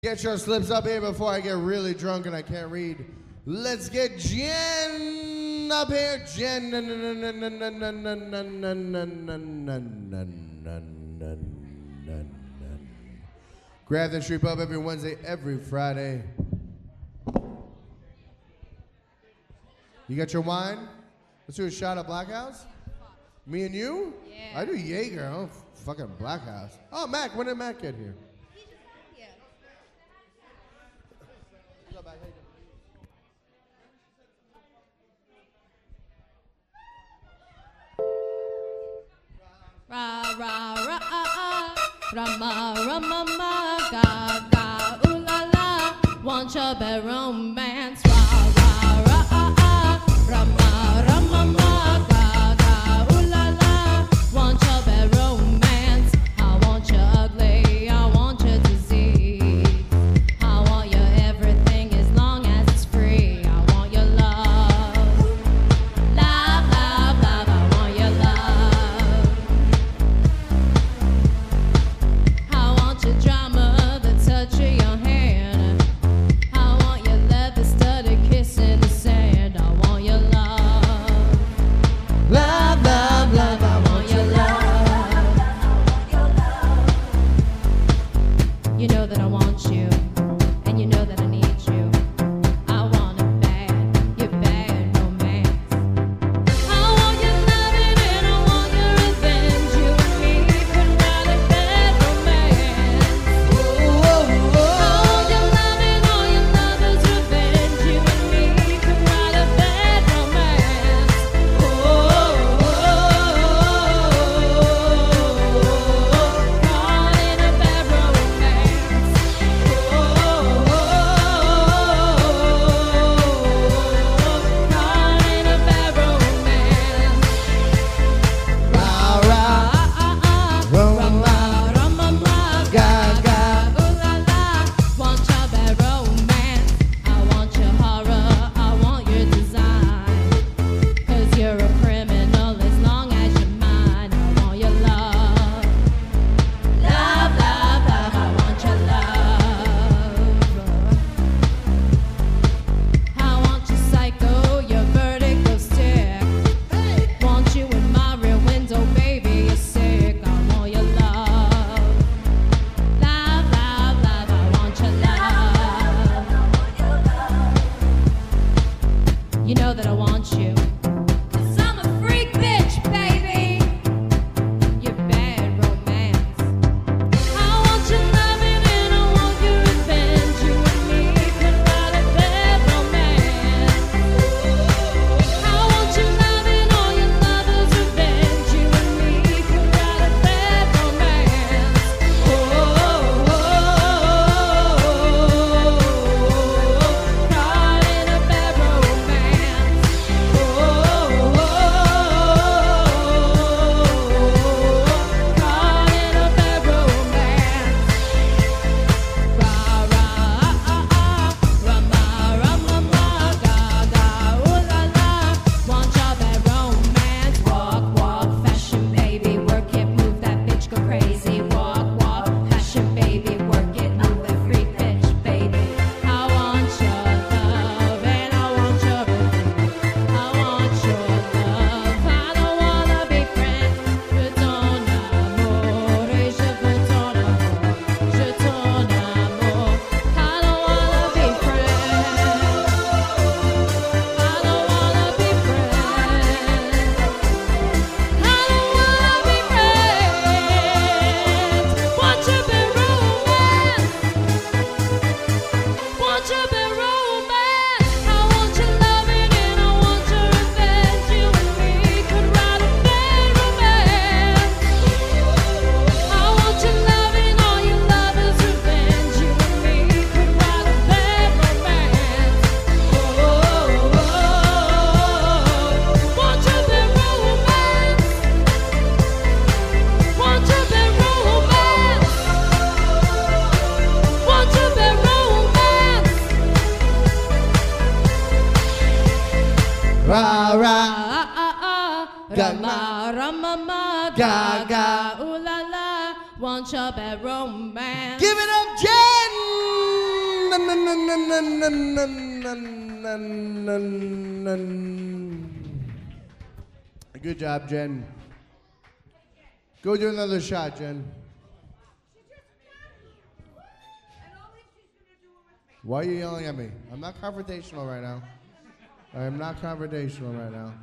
Get your slips up here before I get really drunk and I can't read. Let's get Jen up here. Jen. Grab the Street Pub every Wednesday, every Friday. You got your wine? Let's do a shot of Black House. Me and you? Yeah. I do Jaeger. I don't fucking Black House. Oh, Mac. When did Mac get here? Ra ra ra rama rama ma ga ga ooh la la, want your bad romance. Ra ra ra rama rama ma ga ga ooh la la, want your bad romance. I want you ugly, I want your disease. I want your everything as long as it's free. I want your love, love, love, love. I want your love. Your drama, the touch of your hand. I want your leather studded kiss in the sand. I want your love, love, love, love. I want your love. You know that I want you, and you know that I need you. I want it bad, your bad romance. I want your loving and I want your revenge. You and me could write a bad romance. I want your loving, all your lovers' revenge. You and me could write a bad romance. Caught in a bad romance. Caught in a bad romance. Ra ra rama rama ma ga ga ooh la la, want your bad romance. I want your horror, I want your design. 'Cause you're a criminal as long as you're mine. I want your love, love, love, love. I want your love. I want your psycho, your vertigo stick. Want you in my rear window, baby, you're sick. I want your love, love, love, love. I want your love. You know that I want you, 'cause I'm a freak bitch, baby. Your bad romance. I want your loving and I want your revenge. You and me could write a bad romance. I want your loving, all your lovers' revenge. You and me could write a bad romance. Caught in a bad romance. Caught in a bad romance. Ra ra rama rama ma ga ga ooh la la, want your bad romance. Walk walk fashion baby, work it, move that bitch, go crazy. Walk walk fashion baby, work it, move that freak bitch baby. I want your love and I want your revenge. I want your love, I don't wanna be friends. Je ton amour et je veux ton amour. Je ton amour, I don't wanna be friends. I don't wanna be friends. I don't wanna be friends. Want your bad romance. Want your bad romance. I want your loving and I want your revenge. You and me could write a bad romance. I want your loving, all your lovers' revenge. You and me could write a bad romance. Want your bad romance. Want your bad romance. Want your bad romance. Ra ra. Rama rama ma ga ga ooh la la, want your bad romance. Give it up, Jen! Good job, Jen. Go do another shot, Jen. Why are you yelling at me? I'm not confrontational right now. I am not confrontational right now.